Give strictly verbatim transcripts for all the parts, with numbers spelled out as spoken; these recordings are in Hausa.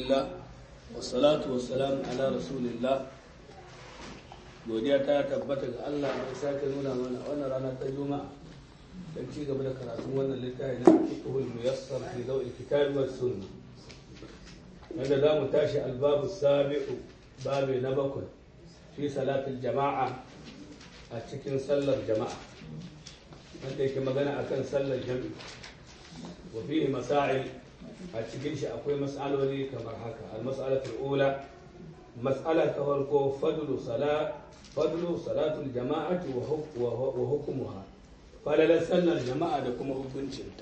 alhamdulillah wassalatu wassalamu ala rasulillah. Godiya ta tabbata ga Allah da sake nuna mana wannan rana ta Juma'a don ci gaba da karatun wannan littafi na Fiqhul Muyassar fi Daw'il Kitab was Sunnah. Wanda za mu tashi albabu sabi'u babu na bakwai fi salatul jama'a a cikin sallar jama'a wanda yake magana akan sallar jami'i wa fihi masail. A cikin shi akwai mas'aloli kamar haka. Al-mas'alatul ula, mas'ala ta farko fadlu salat fadlu salatul jama'ati wa hukmuha, falalar sallar jama'a da kuma hukuncinta.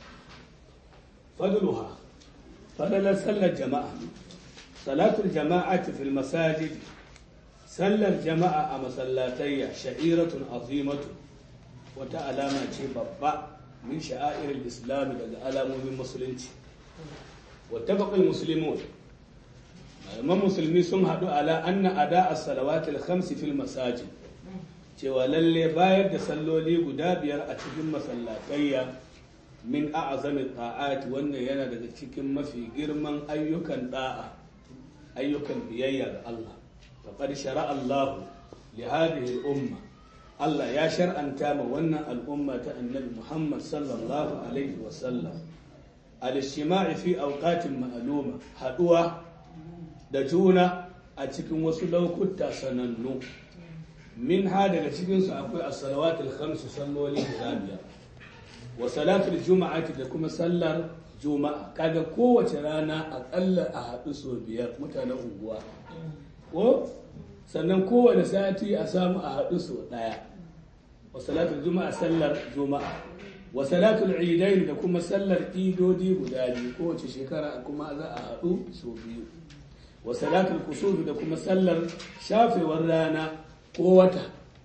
Fadluha, falalar sallar jama'a. Salatul jama'ati fil masajid, sallar jama'a a masallatayya sha'iratun azimatu, wata alama ce babba min sha'airil islam daga alamomin musulunci. واتفق المسلمون malaman musulmi sun haɗu ala anna ada as-salawat al-khams fi al-masajid, cewa lalle bayar da salloli guda biyar a cikin masallatayya min a'zami ta'at, wannan yana daga cikin mafi girman ayyukan da'a, ayyukan biyayya ga Allah. faqad shara'a Allah li hadhihi al-umma, Allah ya shar'anta ma wannan al'umma ta annabi Muhammad sallallahu alaihi wa sallam al-ijtima'i fi awqatin ma'luma, haduwa da juna a cikin wasu lokuta sanannu. min ha daga cikin su akwai as-salawat al-khams, salloli guda biyar, wa salatul juma'ati, da kuma sallar juma'a. kaga kowace rana akalla a haɗu so biyar mutanen unguwa, ko sannan kowane sati a samu a haɗu so ɗaya. wa salatul juma'a, sallar juma'a. wa salatul idain, da kuma sallar idodi guda biyu, kowace shekara kuma za a haɗu so biyu. wa salatul kusuf, da kuma sallar shafewar rana ko wata,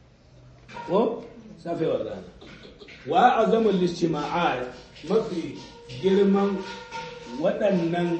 ko shafewar rana. wa azamul ijtima'at, mafi girman waɗannan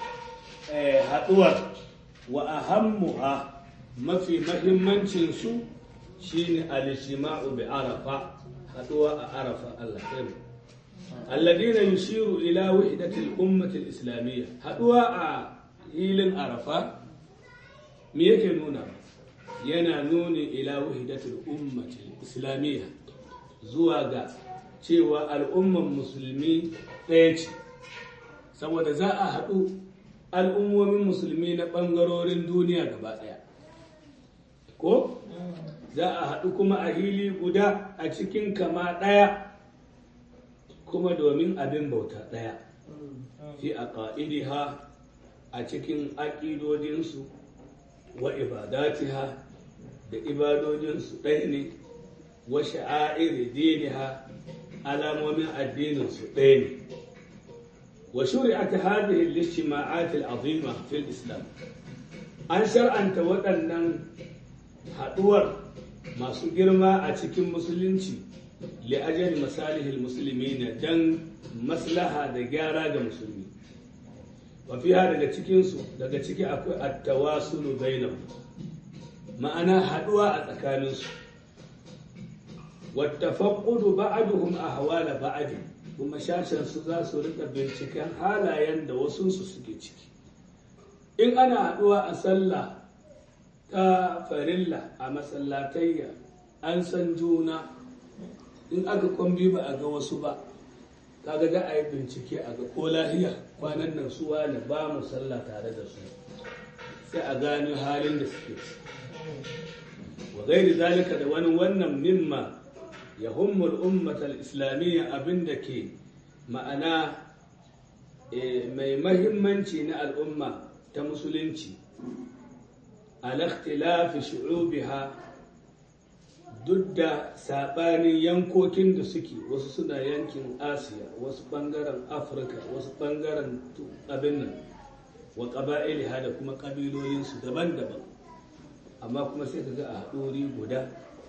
haɗuwar, wa ahammuha, mafi mahimmancin su shine al-ijtima'u bi arafa, haɗuwa a arafa. Allah kai alladina yushiru ila wahdatil ummati al-islamiyya, haɗuwa a hilin arafa me yake nuna? yana nuni ila wahdatil ummati al-islamiyya, zuwa ga cewa al'umman musulmi ɗaya ce, saboda za a haɗu al'ummomin musulmi na ɓangarorin duniya gaba ɗaya, ko za a haɗu kuma a hili guda a cikin kama ɗaya, kuma domin abin bauta ɗaya. fi a ƙa'idiha, a cikin aƙidodinsu, wa ibadatiha, da ibadodinsu ɗaya ne, wa sha'airi diniha, alamomin addininsu ɗaya ne. wa shuri'at hadhihi al-ijtima'at al-'azima fi al-islam, an shar'anta waɗannan haɗuwar masu girma a cikin musulunci li ajali masalihil muslimina, dan maslaha da gyara ga musulmi. wa fiha, daga cikin su daga ciki akwai at-tawasulu bainahum, ma'ana haɗuwa a tsakanin su. wa tafaqqudu ba'duhum ahwala ba'd, kuma shashin su za su rika binciken halayen da wasu su suke ciki. in ana haɗuwa a sallah ta farilla a masallatayya, an san juna. in aka kwambi ba a ga wasu ba, kaga za a yi bincike a ga ko lahiya, kwanan nan suwa ne ba mu sallah tare da su, sai a gano halin da suke. wa gairi zalika, da wani wannan mimma ya hummul ummatal islamiyya, abinda ke ma'ana mai mahimmanci na al'umma ta musulunci. ala ikhtilafi shu'ubiha, duk da saɓanin yankokin da suke, wasu suna yankin asiya, wasu ɓangaren afirka, wasu ɓangaren abin nan, wa ƙaba'iliha, da kuma ƙabilolinsu daban-daban, amma kuma sai ka ga a haɗuri guda,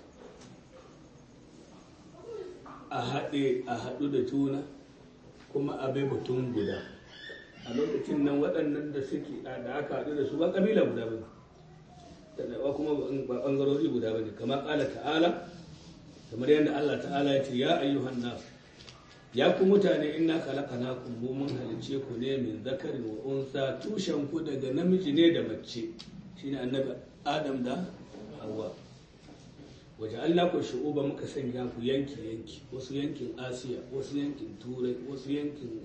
a haɗe a haɗu da juna, kuma a bai mutum guda. a lokacin nan waɗannan da suke da aka haɗu da su ba ƙabila guda ba, da kuma ba ɓangarori guda ba ne. kamar ƙala ta'ala, kamar yadda Allah ta'ala ya ce, ya ayyuhan nas, ya ku mutane inna khalaqnakum mu mun halice ku ne min zakarin wa unsa, tushen ku daga namiji ne da mace shine annabi Adam da Hawwa. waja'alnakum shu'uban, muka sanya ku yanki yanki, wasu yankin Asiya, wasu yankin Turai, wasu yankin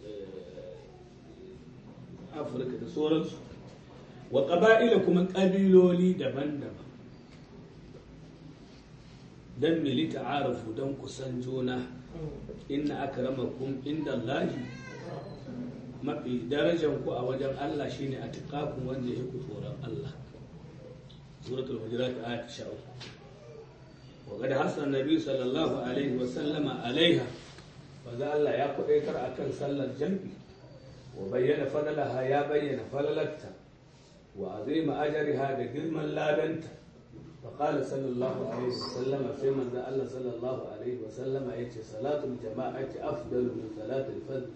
Afirka da sauransu, wa qaba'ila kuma kabiloli daban-daban, dan mili ta'arafu, dan kusan juna. inna akramakum inda Allahi, mafi darajan ku a wajen Allah shine atqakum, wanda yake tsoron Allah. suratul hujurat ayat sha uku. wa qad hasa annabi sallallahu alaihi wa sallama alaiha, wanda Allah ya kudaitar akan sallar jam'i, wa bayyana fadalaha, ya bayyana falalarta, wa azima ajriha, da girman ladanta. فقال صلى الله عليه وسلم في من الله صلى الله عليه وسلم يأتي صلاة الجماعة أفضل من صلاة الفرد.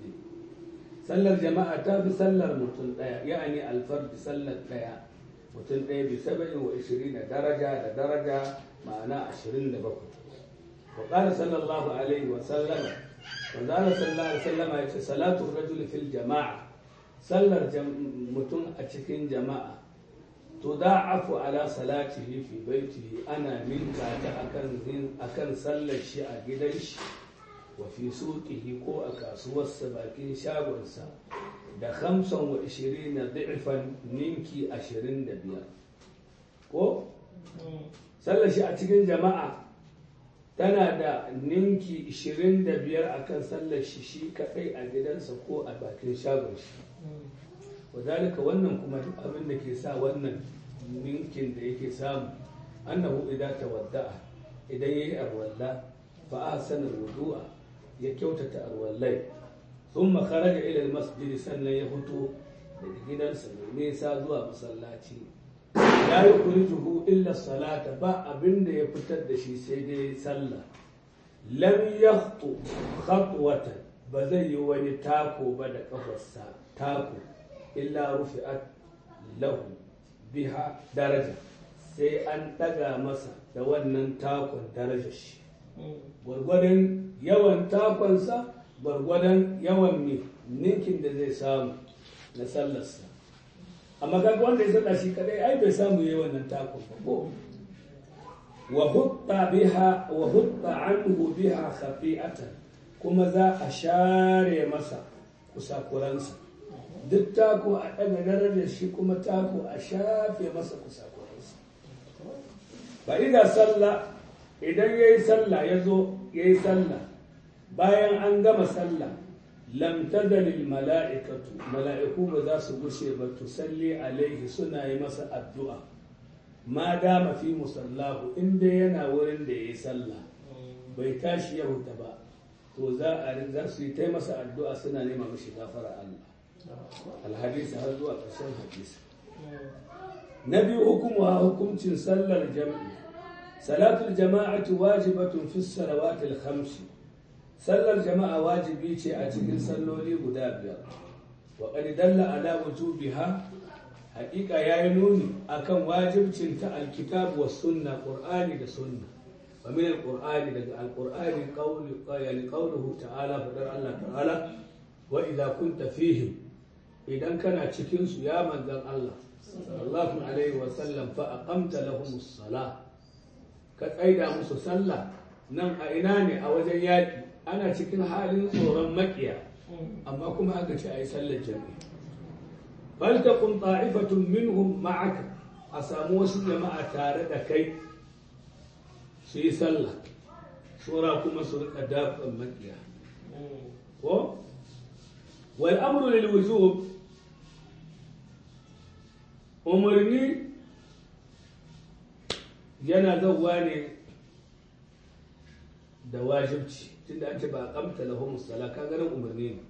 صلى الجماعة بصلى المتن، يعني الفرد صلى التيا متن بسبع وعشرين درجة درجة معناه عشرين لبكر. وقال صلى الله عليه وسلم وقال صلى الله عليه وسلم يأتي صلاة الرجل في الجماعة، صلى المتن أتشكين جماعة تضاعف على صلاته في بيته، أنا منك أكن أكن صلى الشيء أجدش، وفي سوقه كو أكاسو السباكين شابنسا ده خمسة وعشرين ضعفا نينكي عشرين دبيا كو صلى الشيء أتكن جماعة tana da ninki ishirin da biyar akan sallar shi shi kadai a gidansa ko a bakin shagon shi. wadalika wannan kuma duk abin da ke sa wannan ninkin da yake samu, annahu idan tawadda'a, idan yayi arwalla, fa ahsana wudu'a, ya kyautata arwallai, thumma kharaja ila almasjid, sannan ya fito daga gidansa mai nisa zuwa masallaci, la yukhrijuhu illa salata, ba abin da ya fitar da shi sai dai sallah, lam yakhtu khatwatan, ba zai yi wani tako ba da kafarsa tako, illa rufi'at lahu biha daraja, sai an daga masa da wannan takon darajar shi, gwargwadon yawan takonsa gwargwadon yawan ne ninkin da zai samu na sallarsa. amma kaga wanda ya salla shi kadai ai bai samu yayi wannan takon ba ko. wa hutta biha wa hutta anhu biha khafi'atan, kuma za a share masa kusakuransa, duk tako a ɗaga darajar shi, kuma tako a shafe masa kusakuransa. ba idan sallah, idan ya yi sallah, ya zo ya yi sallah, bayan an gama sallah, lam tazalil mala'ikatu, mala'iku ba za su gushe ba, tusalli alaihi, suna yi masa addu'a, ma dama fi musallahu, inda yana wurin da ya yi sallah bai tashi ya huta ba, to za a za su yi ta masa addu'a, suna nema mashi gafara Allah. alhadisi har zuwa ƙarshen hadisi. na biyu, hukumuwa, hukuncin sallar jam'i. salatul jama'atu wajibatun fi salawatil khamsi, sallar jama'a wajibi ce a cikin salloli guda biyar. wa qad dalla ala wujubiha, haƙiƙa yayi nuni akan wajibcin ta alkitab was sunna, qur'ani da sunna. wa min alqur'ani, daga alqur'ani qawli yani qawluhu ta'ala, fadar Allah ta'ala, wa idza kunta fihim, idan kana cikin su ya manzan Allah sallallahu alaihi wa sallam, fa aqamta lahumus salah, ka tsaida musu sallah. nan a ina ne? a wajen yaki, ana cikin halin tsoron makiya, amma kuma aka ce ayi sallar jami'i. fal taqum ta'ifatun minhum ma'aka, a samu wasu jama'a tare da kai su yi sallah, sura kuma su rika dafan makiya ko. wal amru lil wujub, umarni yana zauwa ne da wajibci, tunda an ce ba a kamta lahum sala, ka ganin umarni ne.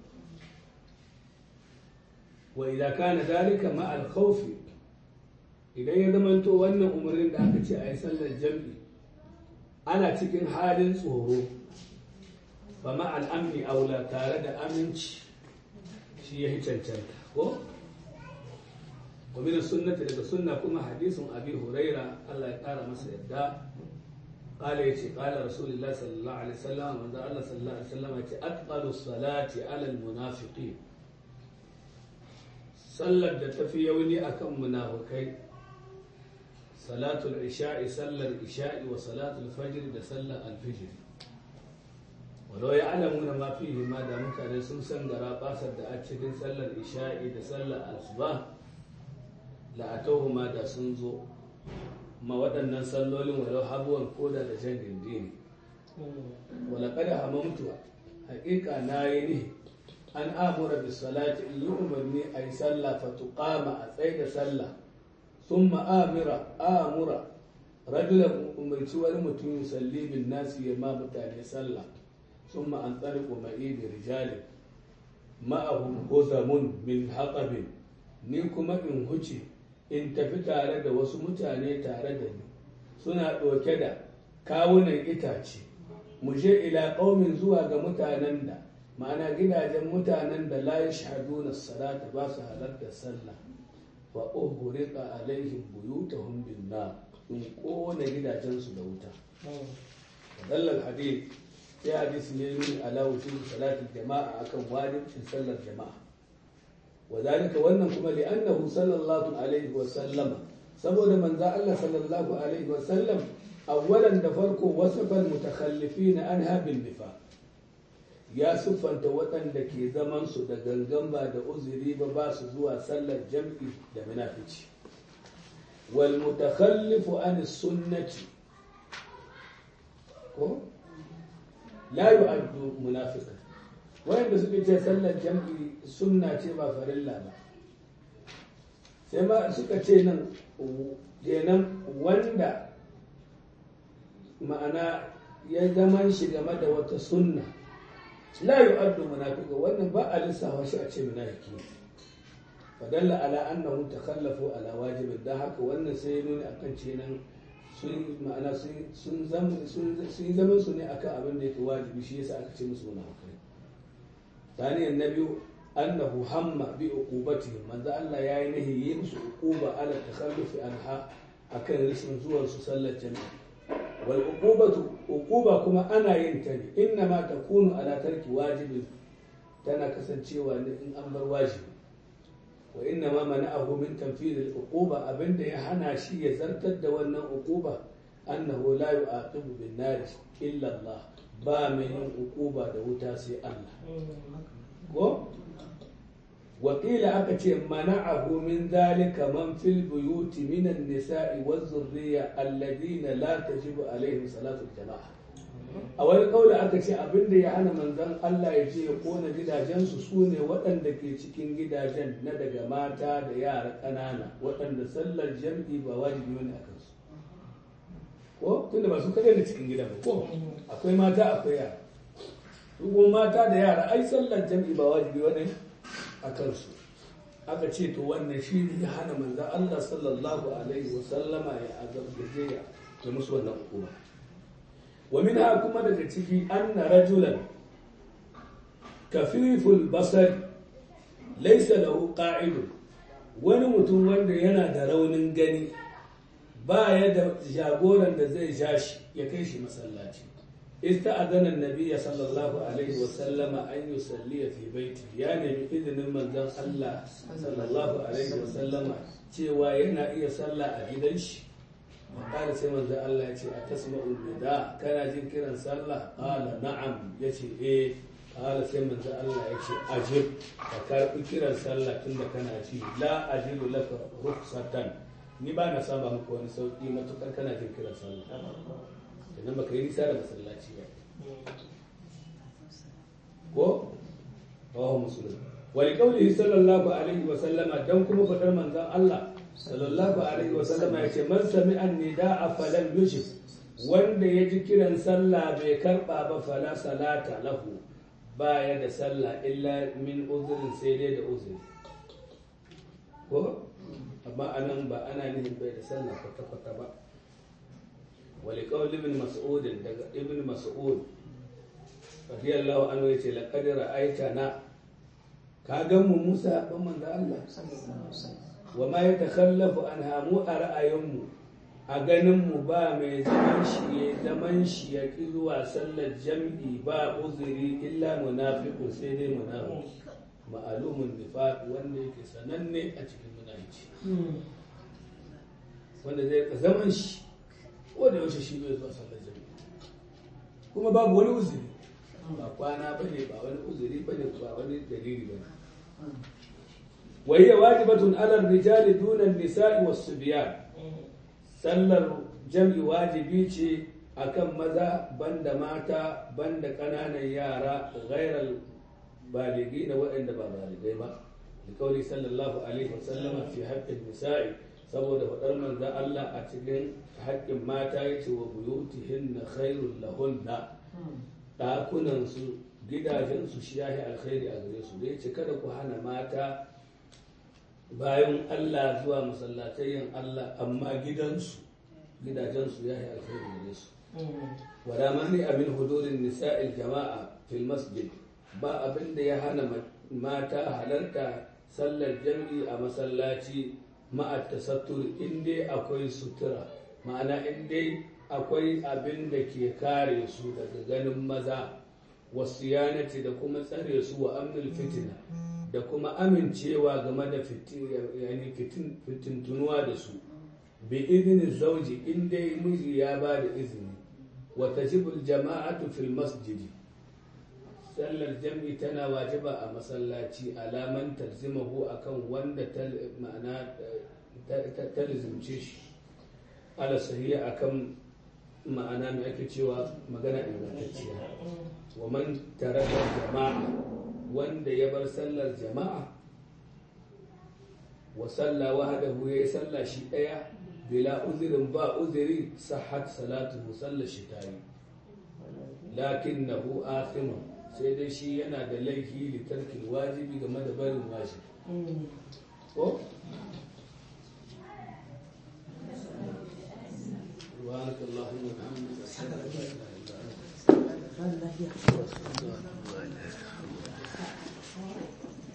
wa idan kana dalika ma al khawf, idan ya zamanto wannan umarnin da aka ce a yi sallar jam'i ana cikin halin tsoro, fa ma al amni aula, tare da aminci shi ya cancanta ko. ومن السنة daga sunna kuma hadisin Abi Huraira, Allah ya kara masa yadda, قال يتي قال رسول الله صلى الله عليه وسلم من الله صلى الله عليه وسلم يتي أثقل الصلاة على المنافقين sallar da tafi yauni akan munafukai salatul isha'i sallar isha'i wa salatul fajr da sallar alfijir walau ya alamuna ma fihi ma da mutane sun san gara basar da a cikin sallar isha'i da sallar asuba la atawhuma da sun zo ma waɗannan sallolin walau habuwan koda da jan gindi ne wala kada hamamtu haƙiƙa na yi ne an amura bi salati in yi umarni a yi sallah fa tuqama a tsaye da sallah sun ma'amira amura rajulan umarci wani mutum yusalli bin nasi ya ma mutane sallah sun ma'an tsariku ma'i da rijalin ma'ahum huzamun min haƙabin ni kuma in huce in tafi tare da wasu mutane tare da ni suna ɗauke da kawunan itace mu je ila ƙaumin zuwa ga mutanen da ma'ana gidajen mutanen da la yashhaduna as-salata ba su halarta sallah wa uhriqa alaihim buyutahum bin nar in kona gidajen su da wuta dallal hadith ya hadisi ne min ala wujud salatul jama'a akan wajibin sallar jama'a wadalika wannan kuma li'annahu sallallahu alaihi wa sallam saboda manzo Allah sallallahu alaihi wa sallam awwalan da farko wasafal mutakhallifina anha bin nifaq ya siffanta waɗanda ke zaman su da gangan ba da uzuri ba ba su zuwa sallar jam'i da munafici wal mutakhallifu an sunnati ko la yu'addu munafiqan wanda suke ce sallar jam'i sunna ce ba farilla ba sai ma suka ce nan kenan wanda ma'ana ya zaman shi game da wata sunna la yu'addu munafiqa wannan ba a lissafa shi a ce munafiki fadalla ala annahu takhallafu ala wajibin dan haka wannan sai nuni akan ce nan sun ma'ana sun sun zama sun zaman su ne akan abin da yake wajibi shi yasa aka ce musu munafikai thaniyan nabiyu annahu hamma bi uqubatihim manzo Allah yayi nahi yi musu uquba ala takhallufi anha akan rashin zuwan su sallar jami'a wal uqubatu uquba kuma ana yin ta ne inna ma takunu ala tarki wajibi tana kasancewa ne in an bar wajibi wa inna ma mana'ahu min tanfidh al uquba abinda ya hana shi ya zartar da wannan uquba annahu la yu'aqibu bin nar illa Allah ba mai yin uquba da wuta sai Allah ko وقيل أكتم منعه من ذلك من في البيوت من النساء والذرية الذين لا تجب عليهم صلاة الجماعة أول قول أكتم أبن دي أنا من ذن الله يجي يقول جدا جنس سوني وأن دكي تكين جدا جن ندق ماتا ديار أنانا وأن سل الجمع بواجب من أكس ko tunda ba su kare da cikin gida ba ko akwai mata akwai yara su mata da yara ai sallar jam'i ba wajibi wani a kansu aka ce to wannan shi ne ya hana manzan Allah sallallahu alaihi wa sallama ya azabtaje ya da musu wannan hukuma wa minha kuma daga ciki anna rajulan kafiful basar laysa lahu qa'id wani mutum wanda yana da raunin gani ba ya da jagoran da zai ja shi ya kai shi masallaci استأذن النبي صلى الله عليه وسلم أن يصلي في بيته يعني بإذن من ذا الله صلى الله عليه وسلم cewa yana iya sallah a gidan shi qala sai manzo Allah yace atasma'u nida kana jin kiran sallah qala na'am yace eh qala sai manzo Allah yace ajib ka karbi kiran sallah tunda kana ji la ajidu laka rukhsatan ni ba na saba maka wani sauki matukar kana jin kiran sallah idan baka yi nisa da masallaci ba ko rawahu muslim wa li qawlihi sallallahu alaihi wa sallama dan kuma fadar manzon Allah sallallahu alaihi wa sallama yace man sami'a nidaa falam yujib wanda ya ji kiran sallah bai karba ba fala salata lahu baya da sallah illa min uzrin sai dai da uzuri ko amma anan ba ana nihin bai da sallah kwata-kwata ba ولقول ابن مسعود ابن مسعود رضي الله عنه يتي لقد رأيتنا كاغم موسى بمن الله وما يتخلف عنها مو أرأيهم a ganin mu ba mai zaman shi ya zaman shi ya ki zuwa sallar jam'i ba uzuri illa munafiqun sai dai munafiki ma'alumun nifaq wanda yake sananne a cikin munafici wanda zai ka zaman shi ko da yaushe shi bai zuwa sallar jam'i kuma babu wani uzuri ba kwana bane ba wani uzuri bane ba wani dalili bane wa hiya wajibatun ala ar-rijali duna an-nisa'i was-subyan sallar jam'i wajibi ce akan maza banda mata banda ƙananan yara ghairal baligi na waɗanda ba baligai ba da kauli sallallahu alaihi wasallama fi haƙƙin nisa'i saboda faɗar manzan Allah a cikin haƙƙin mata ya ce wa buyutihin na khairun lahunna ɗakunansu gidajensu shi ya yi alkhairi a gare su da ya ce kada ku hana mata bayan Allah zuwa masallatayin Allah amma gidansu gidajensu ya yi alkhairi gare su wada mani abin hudurin nisa'il jama'a fil masjid ba abin da ya hana mata halarta sallar jam'i a masallaci ma'a tasattur in dai akwai sutura ma'ana in dai akwai abin da ke kare su daga ganin maza wasu yanati da kuma tsare su wa amnul fitina da kuma amincewa game da fitintunuwa da su bi izinin zauji in dai miji ya ba da izini wa tajibul jama'atu fil masjidi sallar jam'i tana wajiba a masallaci alaman tarzimahu akan wanda ma'ana ta lizimce shi ala sahiya akan ma'ana mai ake cewa magana ingantacciya wa man taraka jama'a wanda ya bar sallar jama'a wa salla wahdahu ya salla shi daya bila uzirin ba uziri sahhat salatu sallar shi tayi lakinnahu athimun sai dai shi yana da laifi da tarkin wajibi game da barin wajibi ko سبحانك اللهم وبحمدك اشهد ان لا اله الا انت